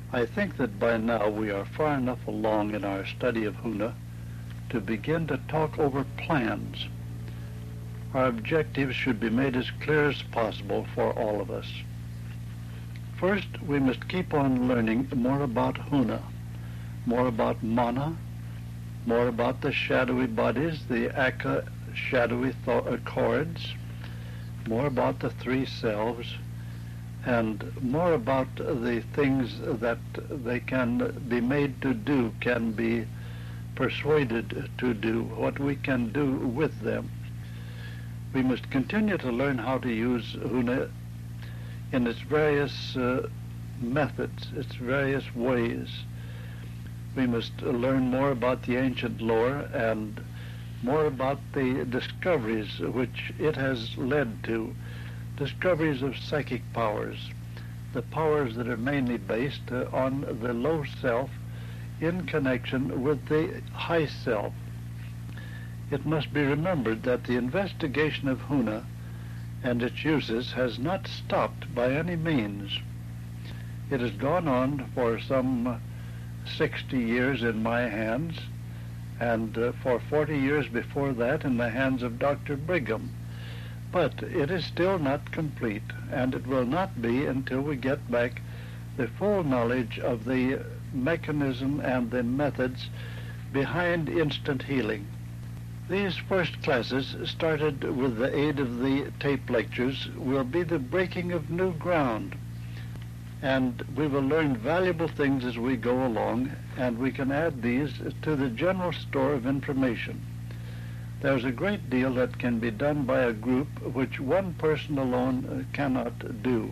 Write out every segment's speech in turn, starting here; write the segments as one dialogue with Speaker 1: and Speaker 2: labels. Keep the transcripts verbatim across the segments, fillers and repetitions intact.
Speaker 1: I think that by now we are far enough along in our study of Huna to begin to talk over plans. Our objectives should be made as clear as possible for all of us. First, we must keep on learning more about Huna, more about Mana, more about the shadowy bodies, the Aka shadowy th- chords, more about the three selves, and more about the things that they can be made to do, can be persuaded to do, what we can do with them. We must continue to learn how to use Huna in its various uh, methods, its various ways. We must learn more about the ancient lore and more about the discoveries which it has led to, discoveries of psychic powers, the powers that are mainly based uh, on the low self in connection with the high self. It must be remembered that the investigation of Huna and its uses has not stopped by any means. It has gone on for some sixty years in my hands, and uh, for forty years before that in the hands of Doctor Brigham. But it is still not complete, and it will not be until we get back the full knowledge of the mechanism and the methods behind instant healing. These first classes, started with the aid of the tape lectures, will be the breaking of new ground, and we will learn valuable things as we go along, and we can add these to the general store of information. There's a great deal that can be done by a group which one person alone cannot do.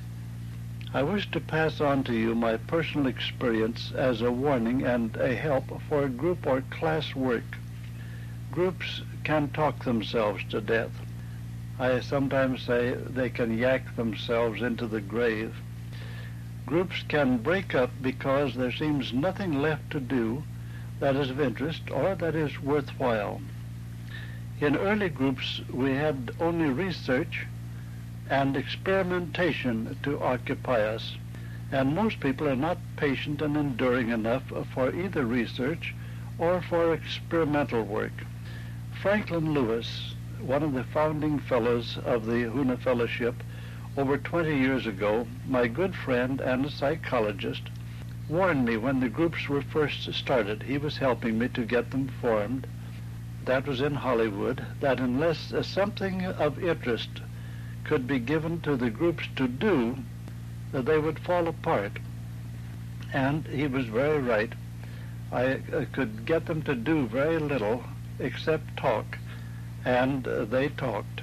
Speaker 1: I wish to pass on to you my personal experience as a warning and a help for group or class work. Groups can talk themselves to death. I sometimes say they can yak themselves into the grave. Groups can break up because there seems nothing left to do that is of interest or that is worthwhile. In early groups, we had only research and experimentation to occupy us, and most people are not patient and enduring enough for either research or for experimental work. Franklin Lewis, one of the founding fellows of the Huna Fellowship over twenty years ago, my good friend and a psychologist, warned me when the groups were first started. He was helping me to get them formed. That was in Hollywood, that unless uh, something of interest could be given to the groups to do, that they would fall apart. And he was very right. I uh, could get them to do very little except talk, and uh, they talked.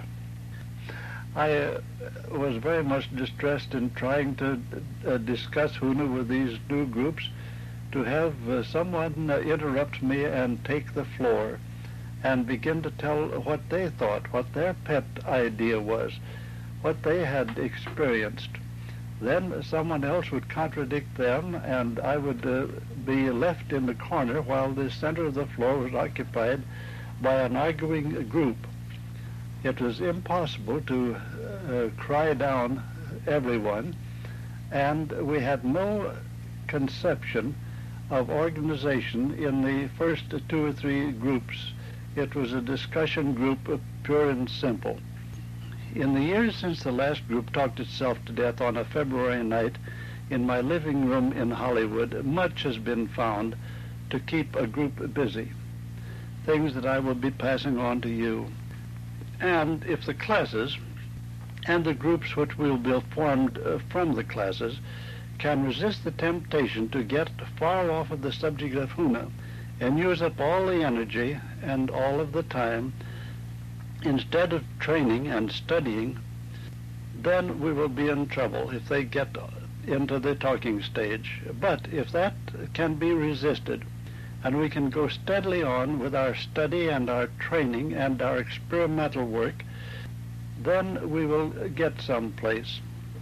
Speaker 1: I uh, was very much distressed in trying to uh, discuss Huna with these new groups, to have uh, someone uh, interrupt me and take the floor and begin to tell what they thought, what their pet idea was, what they had experienced. Then someone else would contradict them, and I would uh, be left in the corner while the center of the floor was occupied by an arguing group. It was impossible to uh, cry down everyone, and we had no conception of organization in the first two or three groups. It was a discussion group, uh, pure and simple. In the years since the last group talked itself to death on a February night in my living room in Hollywood, much has been found to keep a group busy, things that I will be passing on to you. And if the classes and the groups which will be formed uh, from the classes can resist the temptation to get far off of the subject of Huna and use up all the energy and all of the time instead of training and studying, then we will be in trouble if they get into the talking stage. But if that can be resisted, and we can go steadily on with our study and our training and our experimental work, then we will get someplace.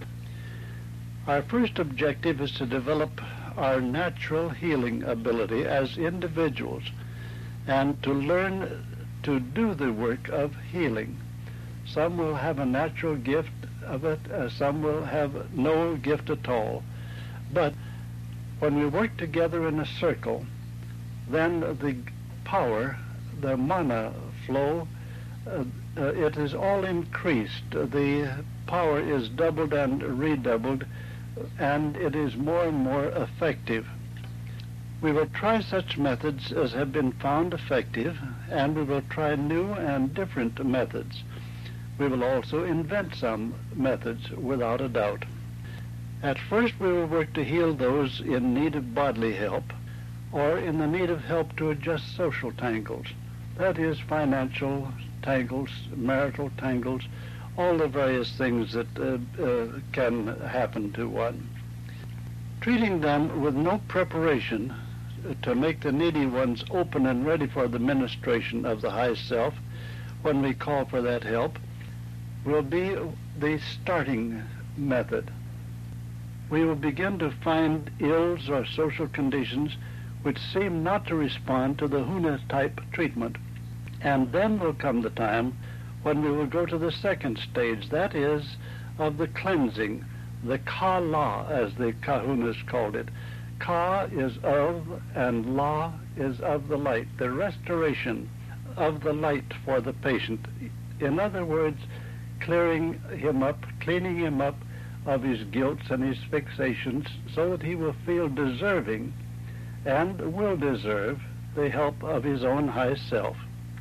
Speaker 1: Our first objective is to develop our natural healing ability as individuals and to learn to do the work of healing. Some will have a natural gift of it, uh, some will have no gift at all. But When we work together in a circle, then the power, the mana flow, uh, uh, it is all increased. The power is doubled and redoubled, and it is more and more effective. We will try such methods as have been found effective, and we will try new and different methods. We will also invent some methods, without a doubt. At first, we will work to heal those in need of bodily help, or in the need of help to adjust social tangles. That is, financial tangles, marital tangles, all the various things that uh, uh, can happen to one. Treating them with no preparation to make the needy ones open and ready for the ministration of the high self when we call for that help will be the starting method. We will begin to find ills or social conditions which seem not to respond to the Huna type treatment. And then will come the time when we will go to the second stage, that is, of the cleansing, the Ka-La, as the Kahunas called it. Ka is of, and La is of the light, the restoration of the light for the patient. In other words, clearing him up, cleaning him up of his guilts and his fixations so that he will feel deserving and will deserve the help of his own high self.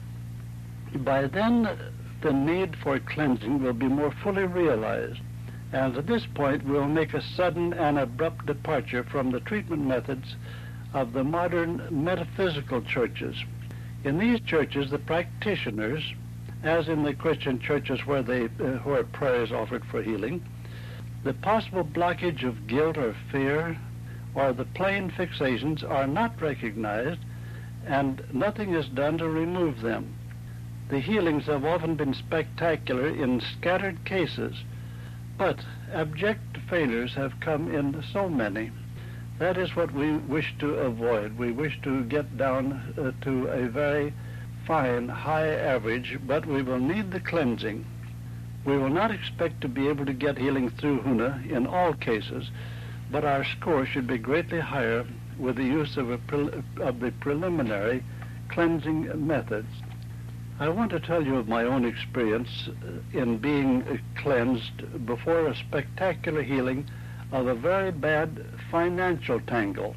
Speaker 1: By then, the need for cleansing will be more fully realized, and at this point we'll make a sudden and abrupt departure from the treatment methods of the modern metaphysical churches. In these churches, the practitioners, as in the Christian churches where, they, uh, where prayer is offered for healing, the possible blockage of guilt or fear or the plain fixations are not recognized, and nothing is done to remove them. The healings have often been spectacular in scattered cases, but abject failures have come in so many. That is what we wish to avoid. We wish to get down uh, to a very fine, high average, but we will need the cleansing. We will not expect to be able to get healing through Huna in all cases, but our score should be greatly higher with the use of, a pre of the preliminary cleansing methods. I want to tell you of my own experience in being cleansed before a spectacular healing of a very bad financial tangle.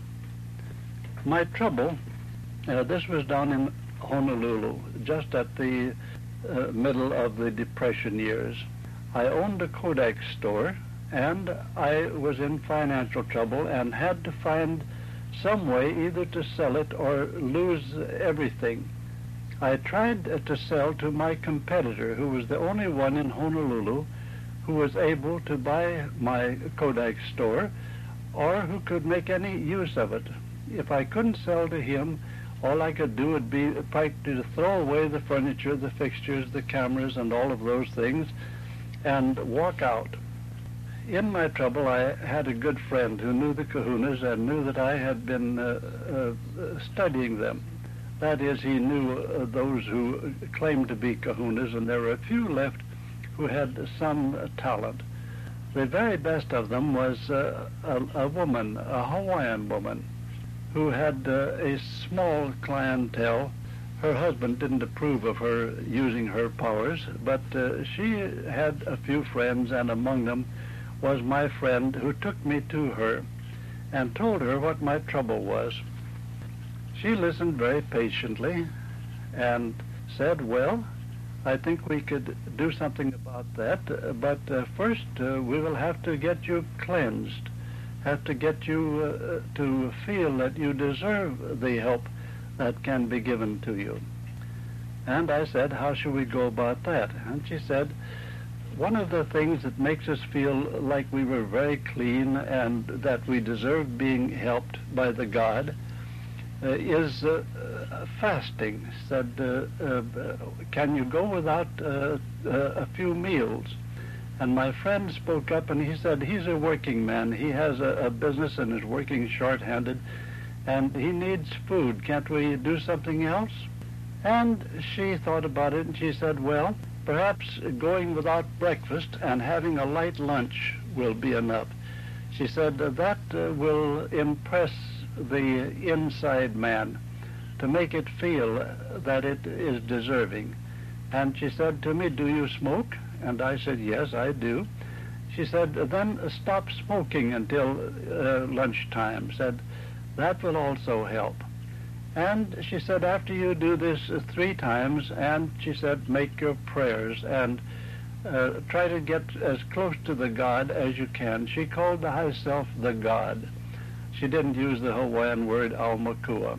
Speaker 1: My trouble, uh, this was down in Honolulu, just at the uh, middle of the Depression years. I owned a Kodak store, and I was in financial trouble and had to find some way either to sell it or lose everything. I tried to sell to my competitor, who was the only one in Honolulu who was able to buy my Kodak store or who could make any use of it. If I couldn't sell to him, all I could do would be practically to throw away the furniture, the fixtures, the cameras, and all of those things, and walk out. In my trouble, I had a good friend who knew the Kahunas and knew that I had been uh, uh, studying them. That is, he knew uh, those who claimed to be Kahunas, and there were a few left who had some uh, talent. The very best of them was uh, a, a woman, a Hawaiian woman, who had uh, a small clientele. Her husband didn't approve of her using her powers, but uh, she had a few friends, and among them was my friend, who took me to her and told her what my trouble was. She listened very patiently and said, well, I think we could do something about that, uh, but uh, first uh, we will have to get you cleansed, have to get you uh, to feel that you deserve the help that can be given to you. And I said, how should we go about that? And she said, one of the things that makes us feel like we were very clean and that we deserve being helped by the God uh, is uh, uh, fasting. Said, uh, uh, can you go without uh, uh, a few meals? And my friend spoke up and he said, he's a working man. He has a, a business and is working short-handed, and he needs food. Can't we do something else? And she thought about it and she said, well, perhaps going without breakfast and having a light lunch will be enough. She said, that uh, will impress the inside man to make it feel that it is deserving. And she said to me, do you smoke? And I said, yes, I do. She said, then stop smoking until uh, lunchtime. Said, that will also help. And she said, after you do this uh, three times, and she said, make your prayers and uh, try to get as close to the God as you can. She called the high self the God. She didn't use the Hawaiian word Aumakua.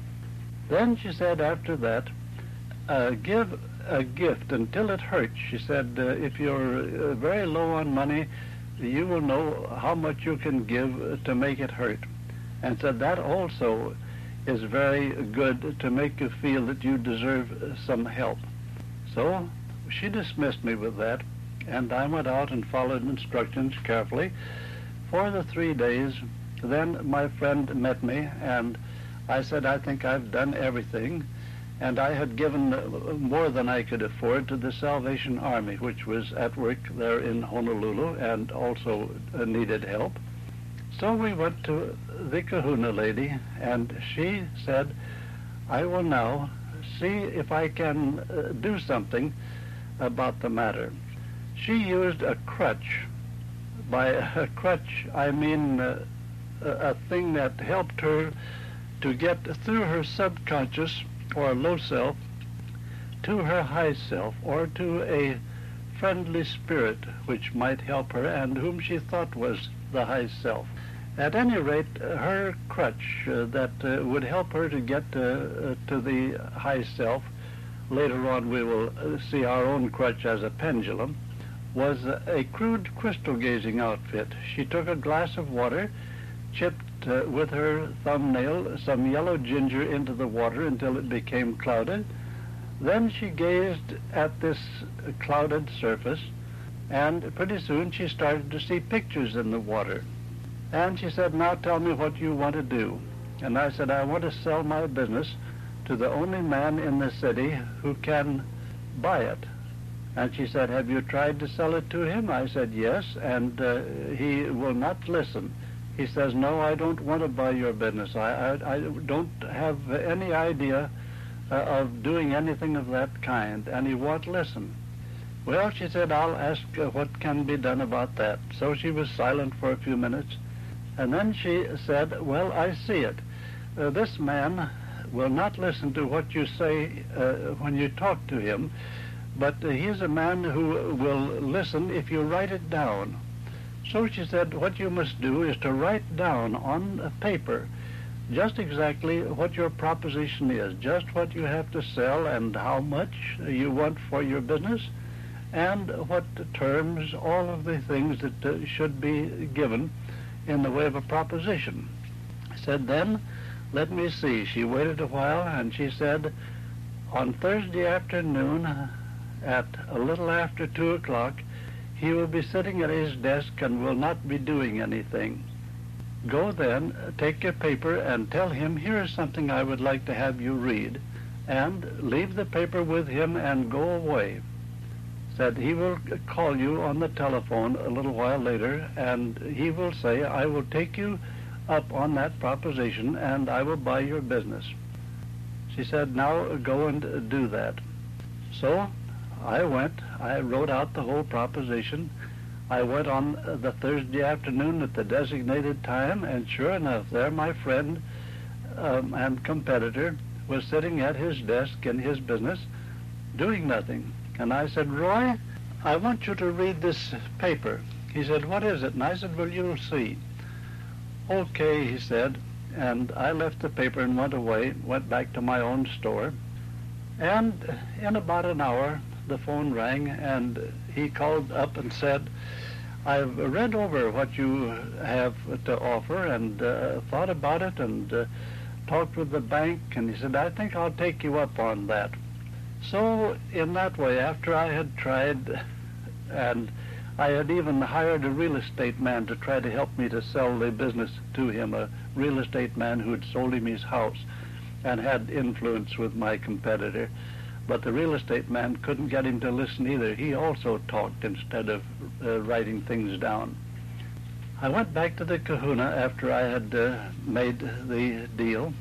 Speaker 1: Then she said after that, uh, give a gift until it hurts. She said, uh, if you're uh, very low on money, you will know how much you can give to make it hurt. And said that also is very good to make you feel that you deserve some help. So she dismissed me with that, and I went out and followed instructions carefully for the three days. Then my friend met me, and I said, I think I've done everything. And I had given more than I could afford to the Salvation Army, which was at work there in Honolulu and also uh, needed help. So we went to the Kahuna lady, and she said, I will now see if I can uh, do something about the matter. She used a crutch. By a crutch, I mean uh, a, a thing that helped her to get through her subconscious or low self to her high self, or to a friendly spirit which might help her and whom she thought was the high self. At any rate, her crutch uh, that uh, would help her to get uh, uh, to the high self, later on we will uh, see our own crutch as a pendulum, was a crude crystal gazing outfit. She took a glass of water, chipped uh, with her thumbnail some yellow ginger into the water until it became clouded. Then she gazed at this clouded surface, and pretty soon she started to see pictures in the water. And she said, now tell me what you want to do. And I said, I want to sell my business to the only man in the city who can buy it. And she said, have you tried to sell it to him? I said, yes, and uh, he will not listen. He says, no, I don't want to buy your business. I, I, I don't have any idea uh, of doing anything of that kind, and he won't listen. Well, she said, I'll ask uh, what can be done about that. So she was silent for a few minutes, and then she said, well, I see it. Uh, this man will not listen to what you say uh, when you talk to him, but uh, he's a man who will listen if you write it down. So she said, what you must do is to write down on a paper just exactly what your proposition is, just what you have to sell and how much you want for your business, and what terms, all of the things that uh, should be given in the way of a proposition. I said, then, let me see. She waited a while, and she said, on Thursday afternoon at a little after two o'clock, he will be sitting at his desk and will not be doing anything. Go then, take your paper and tell him, here is something I would like to have you read, and leave the paper with him and go away. Said he will call you on the telephone a little while later, and he will say, I will take you up on that proposition and I will buy your business. She said, now go and do that. So I went, I wrote out the whole proposition. I went on the Thursday afternoon at the designated time, and sure enough, there my friend um, and competitor was sitting at his desk in his business, doing nothing. And I said, Roy, I want you to read this paper. He said, what is it? And I said, well, you'll see. Okay, he said, and I left the paper and went away, went back to my own store. And in about an hour, the phone rang, and he called up and said, I've read over what you have to offer and uh, thought about it and uh, talked with the bank, and he said, I think I'll take you up on that. So in that way, after I had tried, and I had even hired a real estate man to try to help me to sell the business to him, a real estate man who had sold him his house and had influence with my competitor. But the real estate man couldn't get him to listen either. He also talked instead of uh, writing things down. I went back to the Kahuna after I had uh, made the deal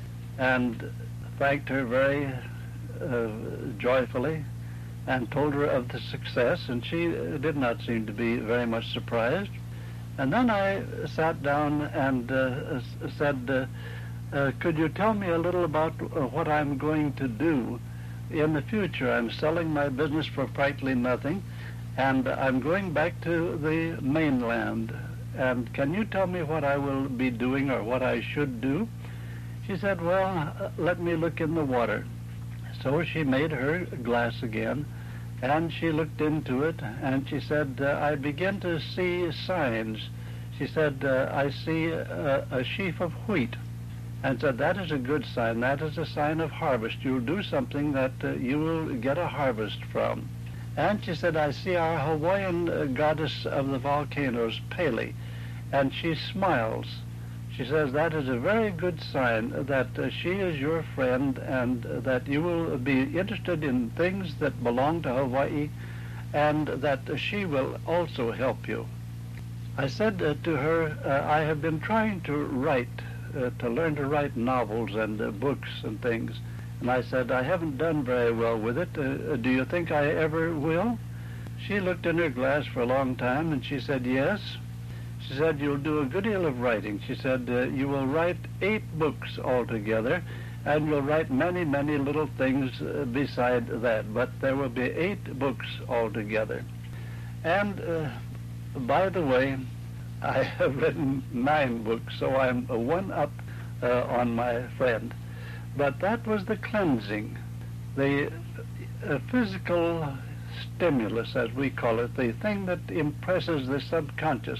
Speaker 1: and thanked her very uh, joyfully and told her of the success, and she did not seem to be very much surprised. And then I sat down and uh, said, uh, uh, could you tell me a little about uh, what I'm going to do in the future? I'm selling my business for practically nothing, and I'm going back to the mainland. And can you tell me what I will be doing or what I should do? She said, well, uh, let me look in the water. So she made her glass again, and she looked into it, and she said, uh, I begin to see signs. She said, uh, I see a, a sheaf of wheat, and said, that is a good sign. That is a sign of harvest. You'll do something that uh, you will get a harvest from. And she said, I see our Hawaiian uh, goddess of the volcanoes, Pele, and she smiles. She says, that is a very good sign that uh, she is your friend and uh, that you will be interested in things that belong to Hawaii and that uh, she will also help you. I said uh, to her, uh, I have been trying to write, uh, to learn to write novels and uh, books and things. And I said, I haven't done very well with it. Uh, do you think I ever will? She looked in her glass for a long time and she said, yes. She said, you'll do a good deal of writing. She said, uh, you will write eight books altogether, and you'll write many, many little things uh, beside that, but there will be eight books altogether. And uh, by the way, I have written nine books, so I'm a one up uh, on my friend. But that was the cleansing, the uh, physical stimulus, as we call it, the thing that impresses the subconscious,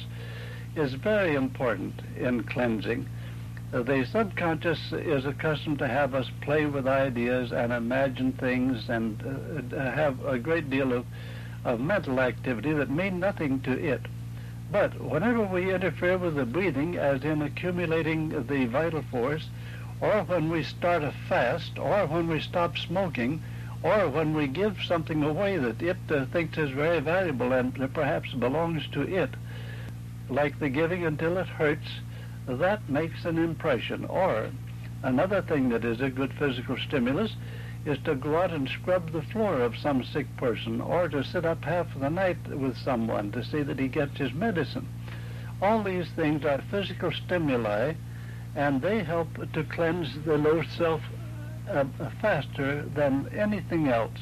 Speaker 1: is very important in cleansing. Uh, the subconscious is accustomed to have us play with ideas and imagine things and uh, have a great deal of, of mental activity that mean nothing to it. But whenever we interfere with the breathing, as in accumulating the vital force, or when we start a fast, or when we stop smoking, or when we give something away that it uh, thinks is very valuable and perhaps belongs to it, like the giving until it hurts, that makes an impression. Or another thing that is a good physical stimulus is to go out and scrub the floor of some sick person, or to sit up half of the night with someone to see that he gets his medicine. All these things are physical stimuli, and they help to cleanse the low self uh, faster than anything else.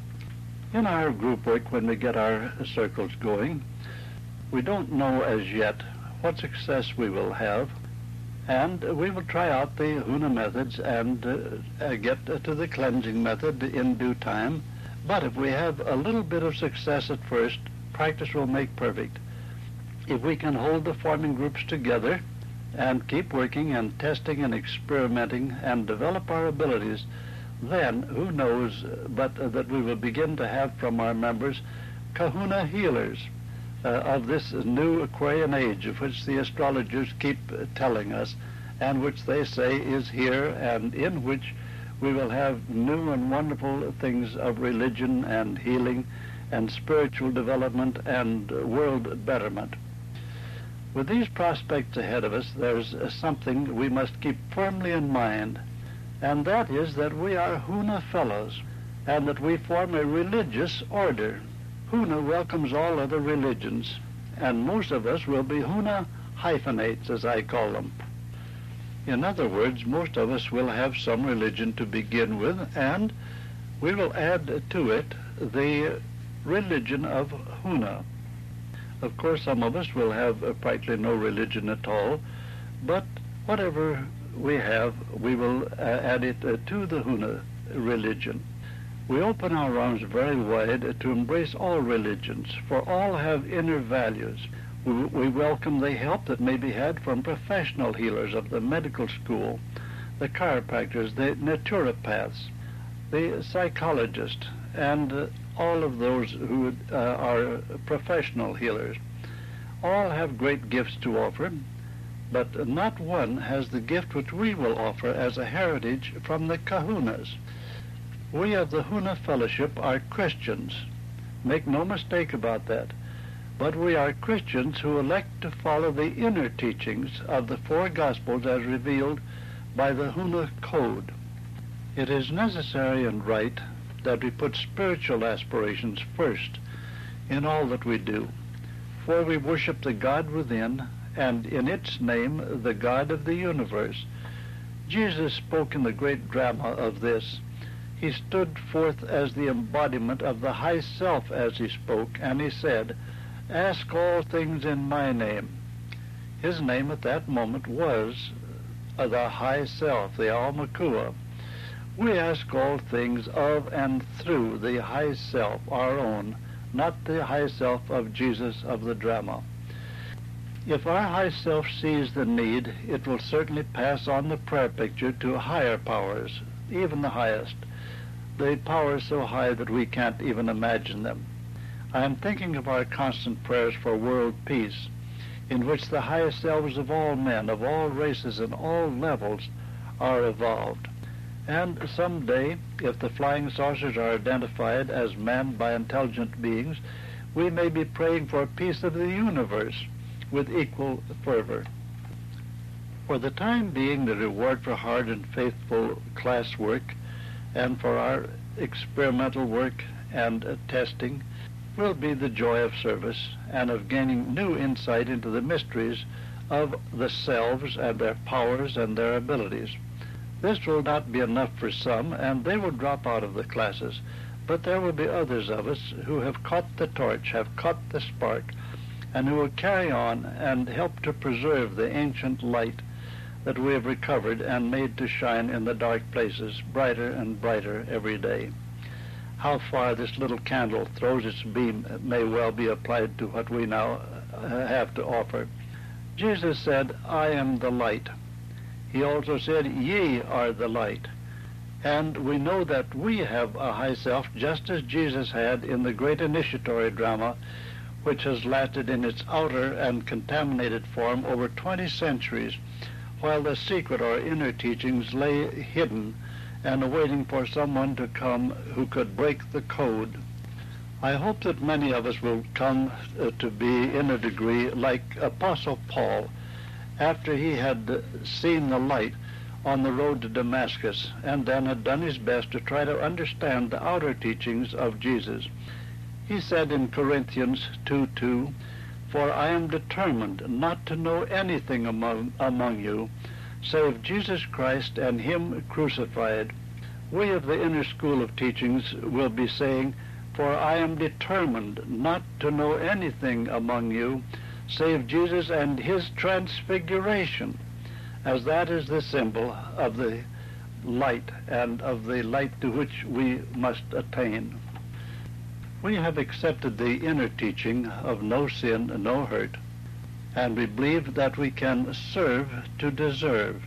Speaker 1: In our group work, when we get our circles going, we don't know as yet what success we will have, and we will try out the Huna methods and uh, uh, get to the cleansing method in due time. But if we have a little bit of success at first, practice will make perfect. If we can hold the forming groups together and keep working and testing and experimenting and develop our abilities, then who knows but uh, that we will begin to have from our members Kahuna healers. Uh, of this new Aquarian age, of which the astrologers keep uh, telling us, and which they say is here, and in which we will have new and wonderful things of religion and healing and spiritual development and uh, world betterment. With these prospects ahead of us, there's uh, something we must keep firmly in mind, and that is that we are Huna fellows, and that we form a religious order. Huna welcomes all other religions, and most of us will be Huna hyphenates, as I call them. In other words, most of us will have some religion to begin with, and we will add to it the religion of Huna. Of course, some of us will have uh, practically no religion at all, but whatever we have, we will uh, add it uh, to the Huna religion. We open our arms very wide to embrace all religions, for all have inner values. We, we welcome the help that may be had from professional healers of the medical school, the chiropractors, the naturopaths, the psychologists, and uh, all of those who uh, are professional healers. All have great gifts to offer, but not one has the gift which we will offer as a heritage from the Kahunas. We of the Huna Fellowship are Christians. Make no mistake about that. but we are Christians who elect to follow the inner teachings of the four Gospels as revealed by the Huna Code. It is necessary and right that we put spiritual aspirations first in all that we do, for we worship the God within, and in its name the God of the universe. Jesus spoke in the great drama of this. He stood forth as the embodiment of the high self as he spoke, and he said, "Ask all things in my name." His name at that moment was the high self, the Almakua. We ask all things of and through the high self, our own, not the high self of Jesus of the drama. If our high self sees the need, it will certainly pass on the prayer picture to higher powers, even the highest, the powers so high that we can't even imagine them. I am thinking of our constant prayers for world peace, in which the highest selves of all men, of all races and all levels are evolved. And someday, if the flying saucers are identified as manned by intelligent beings, we may be praying for peace of the universe with equal fervor. For the time being, the reward for hard and faithful class work and for our experimental work and uh, testing will be the joy of service and of gaining new insight into the mysteries of the selves and their powers and their abilities. This will not be enough for some, and they will drop out of the classes, but there will be others of us who have caught the torch, have caught the spark, and who will carry on and help to preserve the ancient light that we have recovered and made to shine in the dark places, brighter and brighter every day. How far this little candle throws its beam may well be applied to what we now have to offer. Jesus said, "I am the light." He also said, "Ye are the light." And we know that we have a high self just as Jesus had in the great initiatory drama, which has lasted in its outer and contaminated form over twenty centuries, while the secret or inner teachings lay hidden and awaiting for someone to come who could break the code. I hope that many of us will come uh, to be, in a degree, like Apostle Paul, after he had seen the light on the road to Damascus, and then had done his best to try to understand the outer teachings of Jesus. He said in Corinthians two two, "For I am determined not to know anything among, among you, save Jesus Christ and him crucified." We of the inner school of teachings will be saying, "For I am determined not to know anything among you, save Jesus and his transfiguration," as that is the symbol of the light and of the light to which we must attain. We have accepted the inner teaching of no sin, no hurt, and we believe that we can serve to deserve.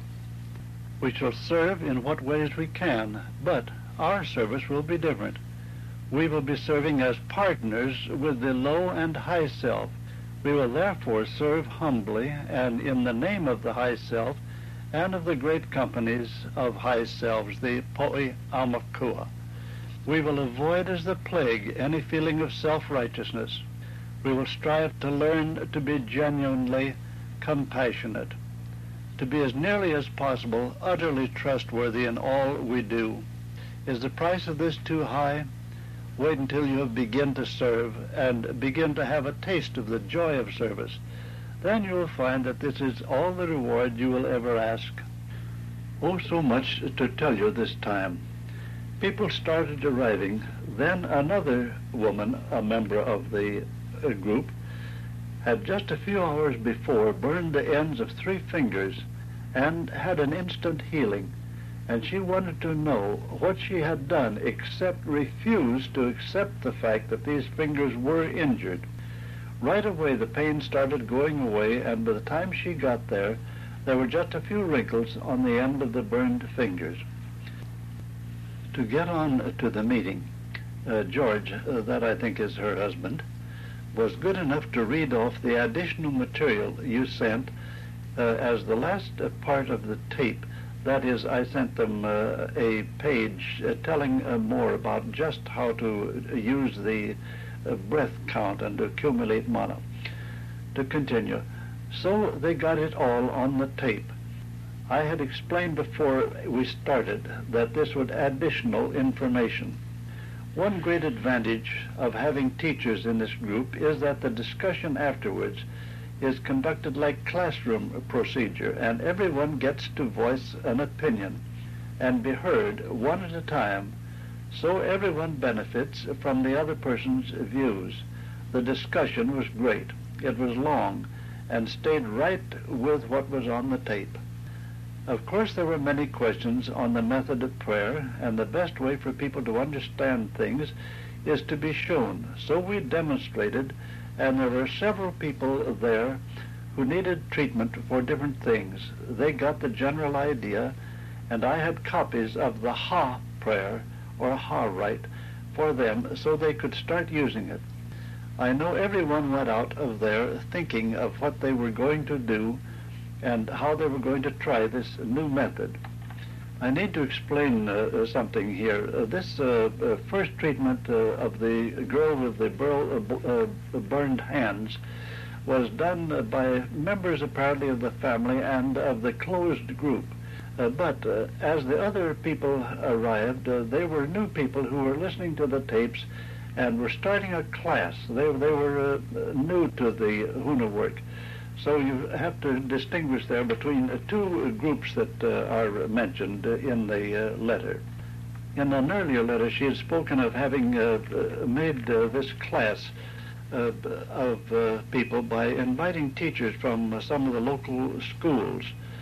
Speaker 1: We shall serve in what ways we can, but our service will be different. We will be serving as partners with the low and high self. We will therefore serve humbly and in the name of the high self and of the great companies of high selves, the Po'i Aumakua. We will avoid as the plague any feeling of self-righteousness. We will strive to learn to be genuinely compassionate, to be as nearly as possible utterly trustworthy in all we do. Is the price of this too high? Wait until you begin to serve and begin to have a taste of the joy of service. Then you will find that this is all the reward you will ever ask. Oh, so much to tell you this time. People started arriving. Then another woman, a member of the uh, group, had just a few hours before burned the ends of three fingers and had an instant healing. And she wanted to know what she had done except refuse to accept the fact that these fingers were injured. Right away the pain started going away, and by the time she got there, there were just a few wrinkles on the end of the burned fingers. To get on to the meeting, uh, George, uh, that I think is her husband, was good enough to read off the additional material you sent uh, as the last uh, part of the tape. That is, I sent them uh, a page uh, telling uh, more about just how to use the uh, breath count and to accumulate mana. To continue, so they got it all on the tape. I had explained before we started that this would add additional information. One great advantage of having teachers in this group is that the discussion afterwards is conducted like classroom procedure, and everyone gets to voice an opinion and be heard one at a time, so everyone benefits from the other person's views. The discussion was great. It was long and stayed right with what was on the tape. Of course, there were many questions on the method of prayer, and the best way for people to understand things is to be shown. So we demonstrated, and there were several people there who needed treatment for different things. They got the general idea, and I had copies of the Ha prayer, or Ha rite, for them so they could start using it. I know everyone went out of there thinking of what they were going to do and how they were going to try this new method. I need to explain uh, something here. Uh, this uh, uh, first treatment uh, of the girl with the burl, uh, uh, burned hands was done by members apparently of the family and of the closed group. Uh, but uh, as the other people arrived, uh, they were new people who were listening to the tapes and were starting a class. They, they were uh, new to the Huna work. So you have to distinguish there between uh, two groups that uh, are mentioned uh, in the uh, letter. In an earlier letter, she had spoken of having uh, uh, made uh, this class uh, of uh, people by inviting teachers from uh, some of the local schools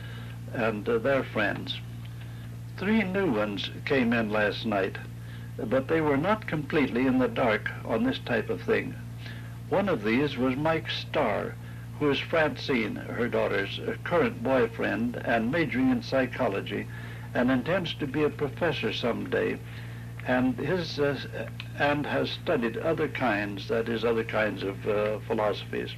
Speaker 1: and uh, their friends. Three new ones came in last night, but they were not completely in the dark on this type of thing. One of these was Mike Starr, who is Francine, her daughter's current boyfriend, and majoring in psychology, and intends to be a professor someday, and his uh, and has studied other kinds, that is, other kinds of uh, philosophies.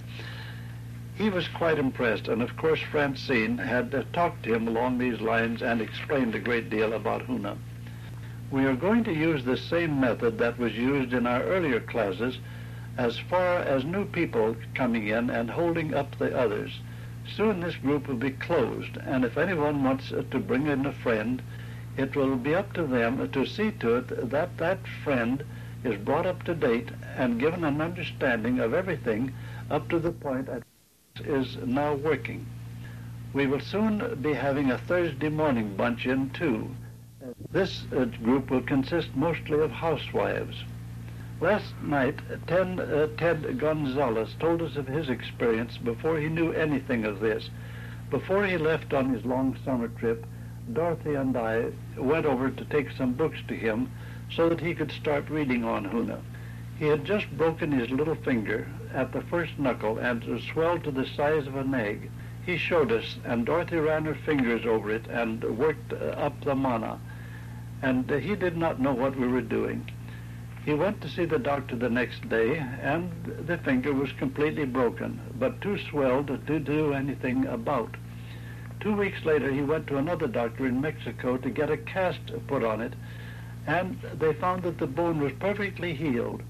Speaker 1: He was quite impressed, and of course Francine had uh, talked to him along these lines and explained a great deal about Huna. We are going to use the same method that was used in our earlier classes as far as new people coming in and holding up the others. Soon this group will be closed, and if anyone wants to bring in a friend, it will be up to them to see to it that that friend is brought up to date and given an understanding of everything up to the point that is now working. We will soon be having a Thursday morning bunch in too. This uh, group will consist mostly of housewives. Last night, Ted, uh, Ted Gonzalez told us of his experience before he knew anything of this. Before he left on his long summer trip, Dorothy and I went over to take some books to him so that he could start reading on Huna. He had just broken his little finger at the first knuckle and it was swelled to the size of an egg. He showed us, and Dorothy ran her fingers over it and worked uh, up the mana, and uh, he did not know what we were doing. He went to see the doctor the next day, and the finger was completely broken, but too swelled to do anything about. Two weeks later, he went to another doctor in Mexico to get a cast put on it, and they found that the bone was perfectly healed.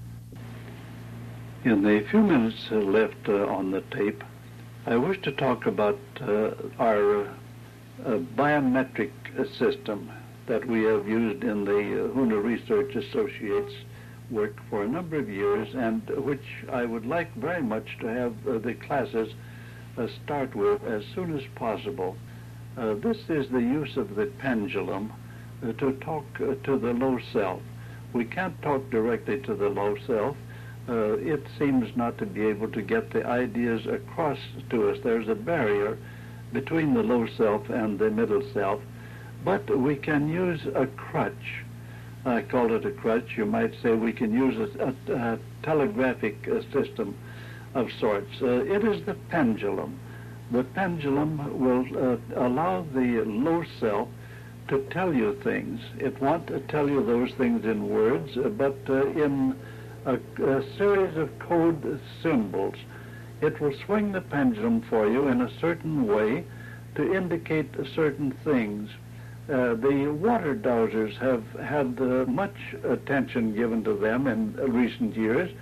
Speaker 1: In the few minutes left uh, on the tape, I wish to talk about uh, our uh, biometric system that we have used in the uh, Huna Research Associates work for a number of years, and which I would like very much to have uh, the classes uh, start with as soon as possible. Uh, this is the use of the pendulum uh, to talk uh, to the low self. We can't talk directly to the low self. Uh, it seems not to be able to get the ideas across to us. There's a barrier between the low self and the middle self, but we can use a crutch. I call it a crutch. You might say we can use a, a, a telegraphic uh, system of sorts. Uh, it is the pendulum. The pendulum will uh, allow the low self to tell you things. It won't uh, tell you those things in words, uh, but uh, in a, a series of code symbols. It will swing the pendulum for you in a certain way to indicate certain things. Uh, the water dowsers have had uh, much attention given to them in uh, recent years.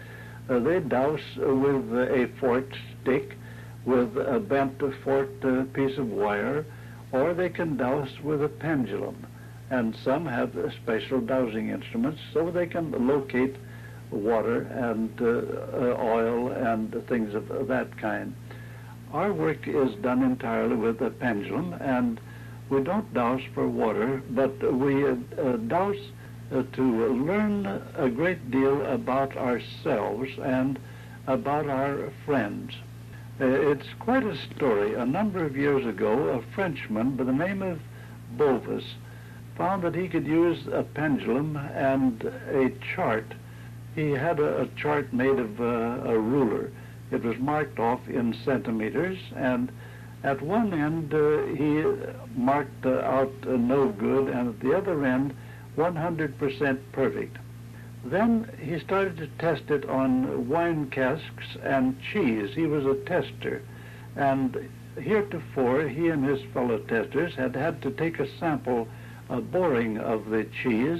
Speaker 1: Uh, they douse uh, with uh, a forked stick, with a bent uh, forked uh, piece of wire, or they can douse with a pendulum. And some have uh, special dowsing instruments so they can locate water and uh, uh, oil and things of that kind. Our work is done entirely with a pendulum, and we don't douse for water, but we uh, uh, douse uh, to learn a great deal about ourselves and about our friends. Uh, it's quite a story. A number of years ago, a Frenchman by the name of Bovis found that he could use a pendulum and a chart. He had a, a chart made of uh, a ruler. It was marked off in centimeters, and at one end uh, he marked uh, out uh, no good, and at the other end one hundred percent perfect. Then he started to test it on wine casks and cheese. He was a tester, and heretofore he and his fellow testers had had to take a sample, a boring of the cheese,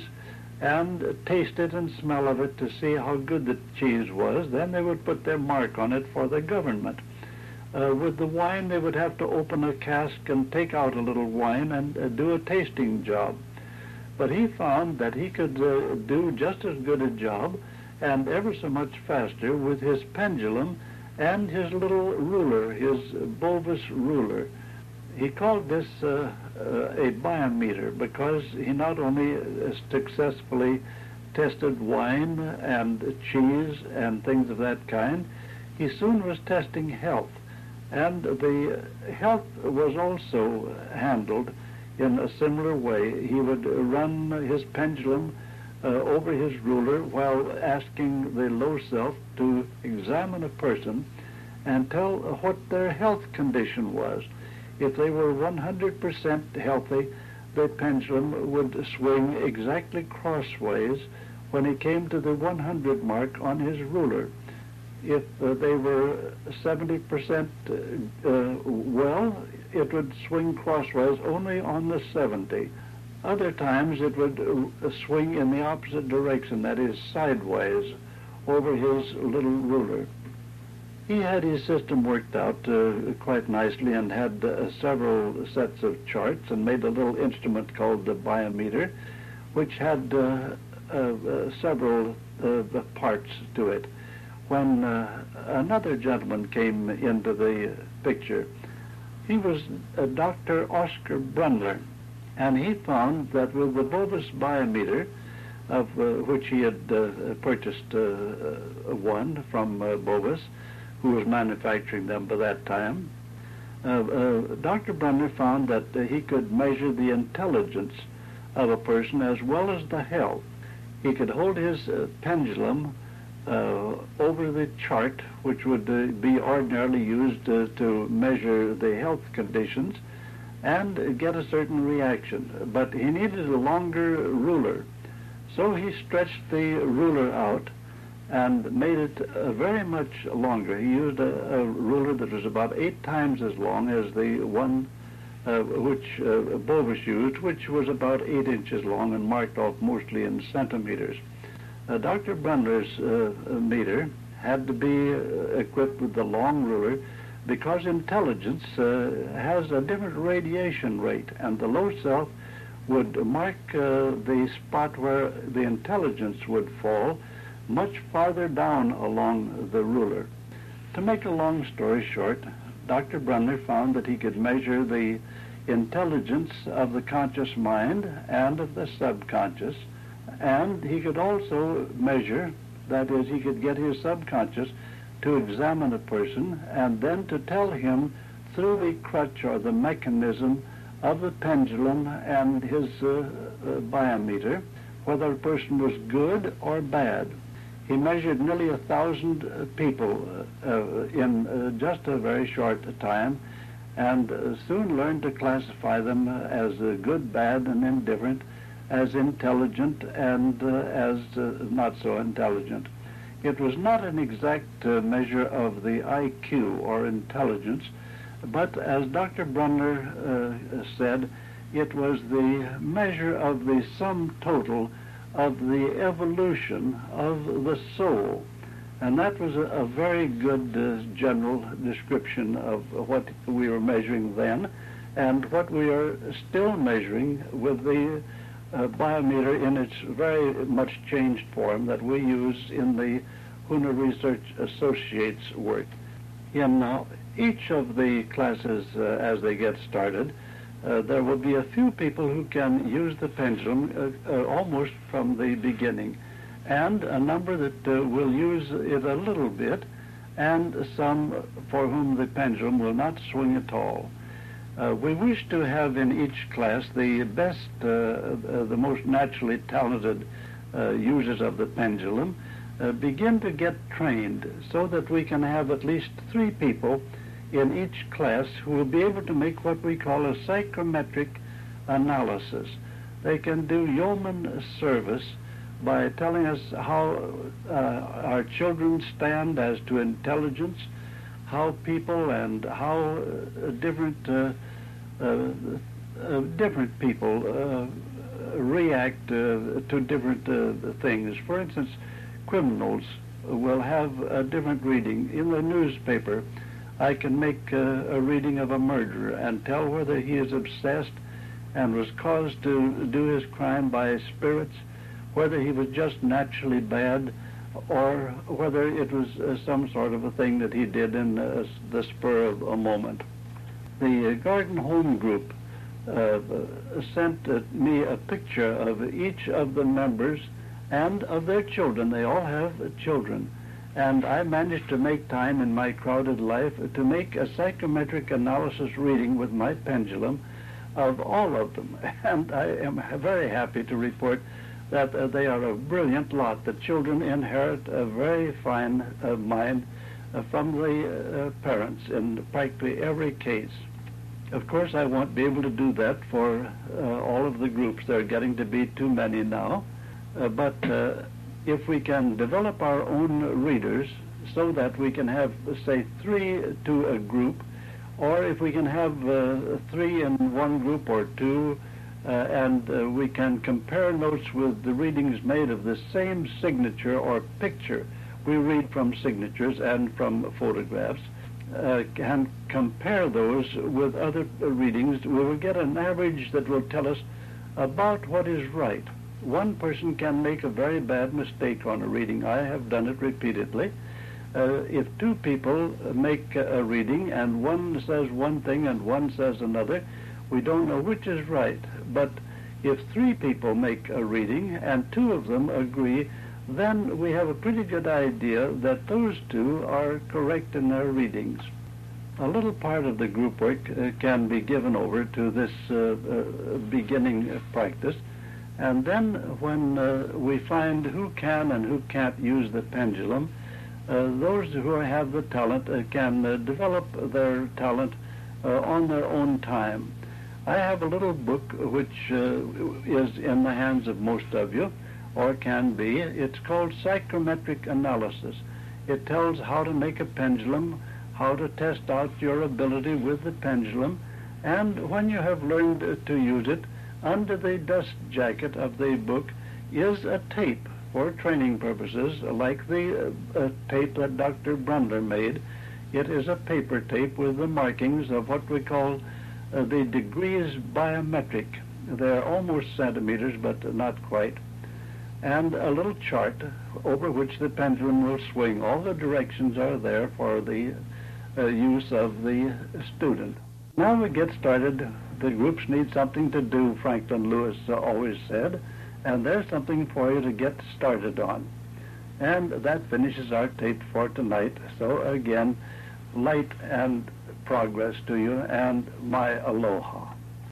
Speaker 1: and taste it and smell of it to see how good the cheese was. Then they would put their mark on it for the government. Uh, with the wine, they would have to open a cask and take out a little wine and uh, do a tasting job. But he found that he could uh, do just as good a job and ever so much faster with his pendulum and his little ruler, his Bovis ruler. He called this uh, uh, a biometer because he not only uh, successfully tested wine and cheese and things of that kind, he soon was testing health. And the health was also handled in a similar way. He would run his pendulum uh, over his ruler while asking the low self to examine a person and tell what their health condition was. If they were one hundred percent healthy, the pendulum would swing exactly crossways when he came to the one hundred mark on his ruler. If uh, they were seventy percent uh, uh, well, it would swing crossways only on the seventy. Other times it would uh, swing in the opposite direction, that is sideways, over his little ruler. He had his system worked out uh, quite nicely and had uh, several sets of charts and made a little instrument called the biometer, which had uh, uh, uh, several uh, parts to it. When uh, another gentleman came into the picture, he was uh, Doctor Oscar Brundler, and he found that with the Bovis biometer, of uh, which he had uh, purchased uh, one from uh, Bovis, who was manufacturing them by that time, uh, uh, Doctor Brundler found that uh, he could measure the intelligence of a person as well as the health. He could hold his uh, pendulum uh, over the chart, which would uh, be ordinarily used uh, to measure the health conditions, and get a certain reaction. But he needed a longer ruler, so he stretched the ruler out and made it uh, very much longer. He used a, a ruler that was about eight times as long as the one uh, which uh, Bovis used, which was about eight inches long and marked off mostly in centimeters. Uh, Doctor Brundler's uh, meter had to be uh, equipped with the long ruler because intelligence uh, has a different radiation rate, and the low self would mark uh, the spot where the intelligence would fall much farther down along the ruler. To make a long story short, Doctor Brundler found that he could measure the intelligence of the conscious mind and of the subconscious, and he could also measure, that is, he could get his subconscious to examine a person and then to tell him through the crutch or the mechanism of the pendulum and his uh, uh, biometer whether a person was good or bad. He measured nearly a thousand uh, people uh, uh, in uh, just a very short time, and uh, soon learned to classify them uh, as uh, good, bad, and indifferent, as intelligent and uh, as uh, not so intelligent. It was not an exact uh, measure of the I Q or intelligence, but as Doctor Brundler uh, said, it was the measure of the sum total of the evolution of the soul. And that was a, a very good uh, general description of what we were measuring then and what we are still measuring with the uh, biometer in its very much changed form that we use in the Hoonah Research Associates work. In uh, each of the classes uh, as they get started, uh, there will be a few people who can use the pendulum uh, uh, almost from the beginning, and a number that uh, will use it a little bit, and some for whom the pendulum will not swing at all. Uh, we wish to have in each class the best, uh, uh, the most naturally talented uh, users of the pendulum uh, begin to get trained so that we can have at least three people in each class who will be able to make what we call a psychometric analysis. They can do yeoman service by telling us how uh, our children stand as to intelligence, how people and how uh, different uh, uh, uh, different people uh, react uh, to different uh, things. For instance, criminals will have a different reading. In the newspaper, I can make uh, a reading of a murderer and tell whether he is obsessed and was caused to do his crime by spirits, whether he was just naturally bad, or whether it was uh, some sort of a thing that he did in uh, the spur of a moment. The uh, Garden Home Group uh, sent uh, me a picture of each of the members and of their children. They all have uh, children. And I managed to make time in my crowded life to make a psychometric analysis reading with my pendulum of all of them. And I am very happy to report that uh, they are a brilliant lot. The children inherit a very fine uh, mind uh, from the uh, parents in practically every case. Of course, I won't be able to do that for uh, all of the groups. There are getting to be too many now. Uh, but uh, if we can develop our own readers so that we can have, say, three to a group, or if we can have uh, three in one group or two, uh, and uh, we can compare notes with the readings made of the same signature or picture. We read from signatures and from photographs, uh, and compare those with other readings. We will get an average that will tell us about what is right. One person can make a very bad mistake on a reading. I have done it repeatedly. Uh, if two people make a reading and one says one thing and one says another, we don't know which is right. But if three people make a reading and two of them agree, then we have a pretty good idea that those two are correct in their readings. A little part of the group work uh, can be given over to this uh, uh, beginning practice. And then when uh, we find who can and who can't use the pendulum, uh, those who have the talent uh, can uh, develop their talent uh, on their own time. I have a little book which uh, is in the hands of most of you, or can be. It's called Psychometric Analysis. It tells how to make a pendulum, how to test out your ability with the pendulum, and when you have learned uh, to use it, under the dust jacket of the book is a tape for training purposes, like the uh, uh, tape that Doctor Brundler made. It is a paper tape with the markings of what we call uh, the degrees biometric. They're almost centimeters, but not quite. And a little chart over which the pendulum will swing. All the directions are there for the uh, use of the student. Now we get started. The groups need something to do, Franklin Lewis uh, always said, and there's something for you to get started on. And that finishes our tape for tonight. So again, light and progress to you, and my aloha.